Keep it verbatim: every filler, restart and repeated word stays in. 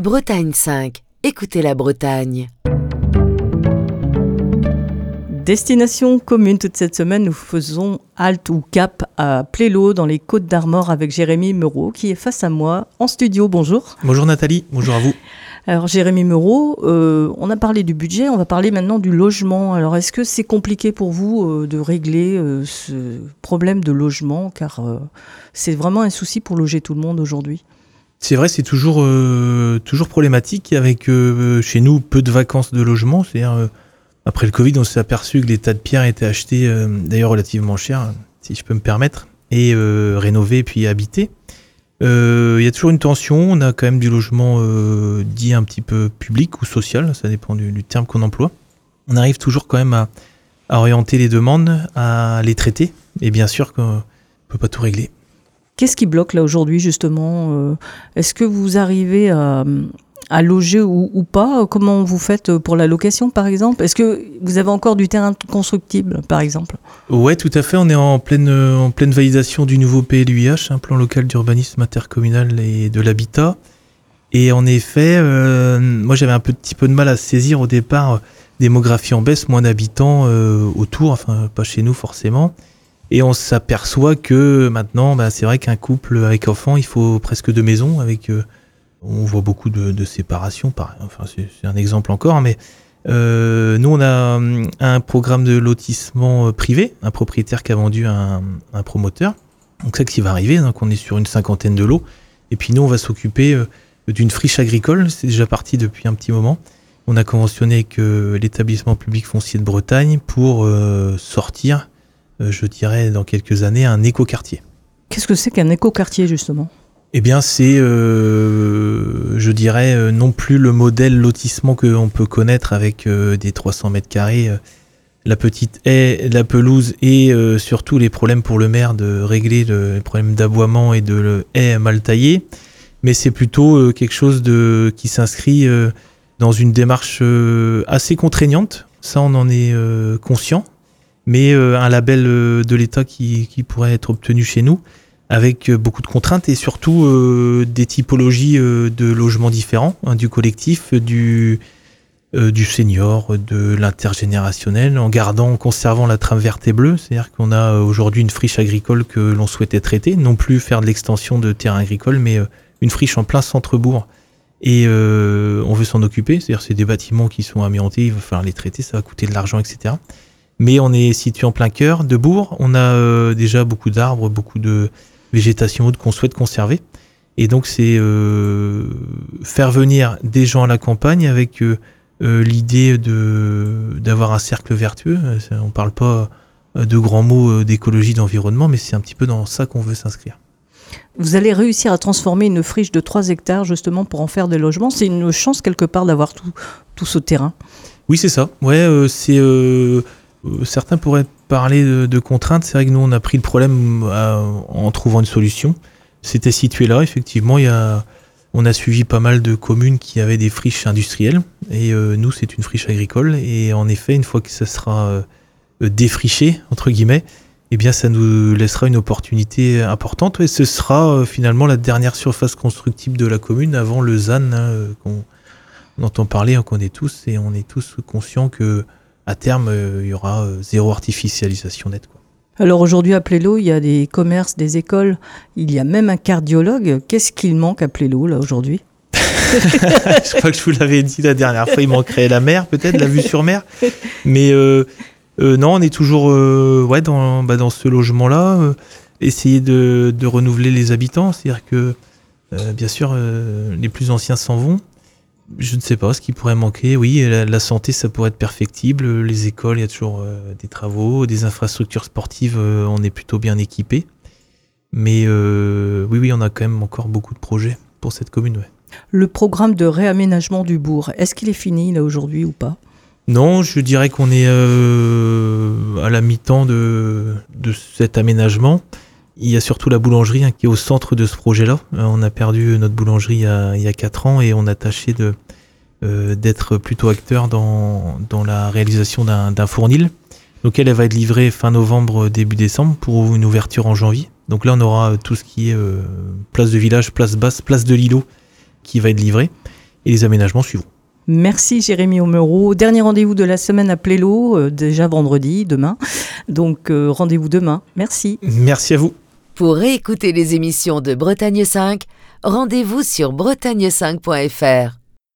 Bretagne cinq. Écoutez la Bretagne. Destination commune toute cette semaine, nous faisons halte ou cap à Plélo dans les Côtes d'Armor avec Jérémy Meurot qui est face à moi en studio. Bonjour. Bonjour Nathalie, bonjour à vous. Alors Jérémy Meurot, euh, on a parlé du budget, on va parler maintenant du logement. Alors est-ce que c'est compliqué pour vous euh, de régler euh, ce problème de logement, car euh, c'est vraiment un souci pour loger tout le monde aujourd'hui? C'est vrai, c'est toujours, euh, toujours problématique avec euh, chez nous peu de vacances de logement. C'est-à-dire, euh, après le Covid, on s'est aperçu que les tas de pierres étaient achetés euh, d'ailleurs relativement cher, si je peux me permettre, et euh, rénovés puis habités. Il euh, y a toujours une tension, on a quand même du logement euh, dit un petit peu public ou social, ça dépend du, du terme qu'on emploie. On arrive toujours quand même à, à orienter les demandes, à les traiter, et bien sûr qu'on ne peut pas tout régler. Qu'est-ce qui bloque là aujourd'hui justement? euh, Est-ce que vous arrivez à, à loger ou, ou pas? Comment vous faites pour la location par exemple? Est-ce que vous avez encore du terrain constructible par exemple? Ouais, tout à fait. On est en pleine, en pleine validation du nouveau P L U I H, un plan local d'urbanisme intercommunal et de l'habitat. Et en effet, euh, moi j'avais un petit peu de mal à saisir au départ euh, démographie en baisse, moins d'habitants euh, autour, enfin pas chez nous forcément. Et on s'aperçoit que maintenant, bah, c'est vrai qu'un couple avec enfants, il faut presque deux maisons. Avec, euh, on voit beaucoup de, de séparations. Pareil. Enfin, c'est, c'est un exemple encore, mais euh, nous, on a un programme de lotissement privé, un propriétaire qui a vendu un, un promoteur. Donc, c'est ce qui va arriver. Donc, on est sur une cinquantaine de lots. Et puis, nous, on va s'occuper euh, d'une friche agricole. C'est déjà parti depuis un petit moment. On a conventionné avec euh, l'établissement public foncier de Bretagne pour euh, sortir, je dirais dans quelques années, un écoquartier. Qu'est-ce que c'est qu'un écoquartier justement? Eh bien c'est, euh, je dirais, euh, non plus le modèle lotissement qu'on peut connaître avec euh, des trois cents mètres carrés, euh, la petite haie, la pelouse et euh, surtout les problèmes pour le maire de régler le, les problèmes d'aboiement et de le haie mal taillée. Mais c'est plutôt euh, quelque chose de, qui s'inscrit euh, dans une démarche euh, assez contraignante. Ça, on en est euh, conscient. Mais euh, un label euh, de l'État qui, qui pourrait être obtenu chez nous, avec euh, beaucoup de contraintes et surtout euh, des typologies euh, de logements différents, hein, du collectif, du, euh, du senior, de l'intergénérationnel, en gardant, en conservant la trame verte et bleue. C'est-à-dire qu'on a euh, aujourd'hui une friche agricole que l'on souhaitait traiter, non plus faire de l'extension de terrain agricole, mais euh, une friche en plein centre-bourg. Et euh, on veut s'en occuper, c'est-à-dire c'est des bâtiments qui sont amiantés, il va falloir les traiter, ça va coûter de l'argent, et cetera. Mais on est situé en plein cœur de bourg, on a euh, déjà beaucoup d'arbres, beaucoup de végétation haute qu'on souhaite conserver. Et donc c'est euh, faire venir des gens à la campagne avec euh, euh, l'idée de, d'avoir un cercle vertueux. On ne parle pas de grands mots d'écologie, d'environnement, mais c'est un petit peu dans ça qu'on veut s'inscrire. Vous allez réussir à transformer une friche de trois hectares justement pour en faire des logements. C'est une chance quelque part d'avoir tout, tout ce terrain. Oui, c'est ça. Ouais, euh, c'est... Euh, Certains pourraient parler de, de contraintes. C'est vrai que nous, on a pris le problème à, en trouvant une solution. C'était situé là, effectivement. Il y a, on a suivi pas mal de communes qui avaient des friches industrielles. Et euh, nous, c'est une friche agricole. Et en effet, une fois que ça sera euh, défriché, entre guillemets, eh bien, ça nous laissera une opportunité importante. Et ce sera euh, finalement la dernière surface constructible de la commune avant le Z A N, hein, qu'on on entend parler, hein, qu'on est tous. Et on est tous conscients que à terme, euh, il y aura euh, zéro artificialisation nette, quoi. Alors aujourd'hui à Plélo, il y a des commerces, des écoles, il y a même un cardiologue. Qu'est-ce qu'il manque à Plélo là aujourd'hui? Je crois que je vous l'avais dit la dernière fois, il manquerait la mer, peut-être, la vue sur mer. Mais euh, euh, non, on est toujours euh, ouais, dans, bah, dans ce logement-là, euh, essayer de, de renouveler les habitants. C'est-à-dire que, euh, bien sûr, euh, les plus anciens s'en vont. Je ne sais pas ce qui pourrait manquer. Oui, la, la santé, ça pourrait être perfectible. Les écoles, il y a toujours euh, des travaux. Des infrastructures sportives, euh, on est plutôt bien équipés. Mais euh, oui, oui, on a quand même encore beaucoup de projets pour cette commune. Ouais. Le programme de réaménagement du bourg, est-ce qu'il est fini là aujourd'hui ou pas? Non, je dirais qu'on est euh, à la mi-temps de, de cet aménagement. Il y a surtout la boulangerie, hein, qui est au centre de ce projet-là. Euh, on a perdu notre boulangerie il y a, il y a quatre ans et on a tâché de, euh, d'être plutôt acteur dans, dans la réalisation d'un, d'un fournil. Donc elle, elle va être livrée fin novembre, début décembre pour une ouverture en janvier. Donc là, on aura tout ce qui est euh, place de village, place basse, place de l'îlot qui va être livré. et les aménagements suivront. Merci Jérémy Aumereau. Dernier rendez-vous de la semaine à Plélo, euh, déjà vendredi, demain. Donc euh, rendez-vous demain. Merci. Merci à vous. Pour réécouter les émissions de Bretagne cinq, rendez-vous sur bretagne cinq point f r.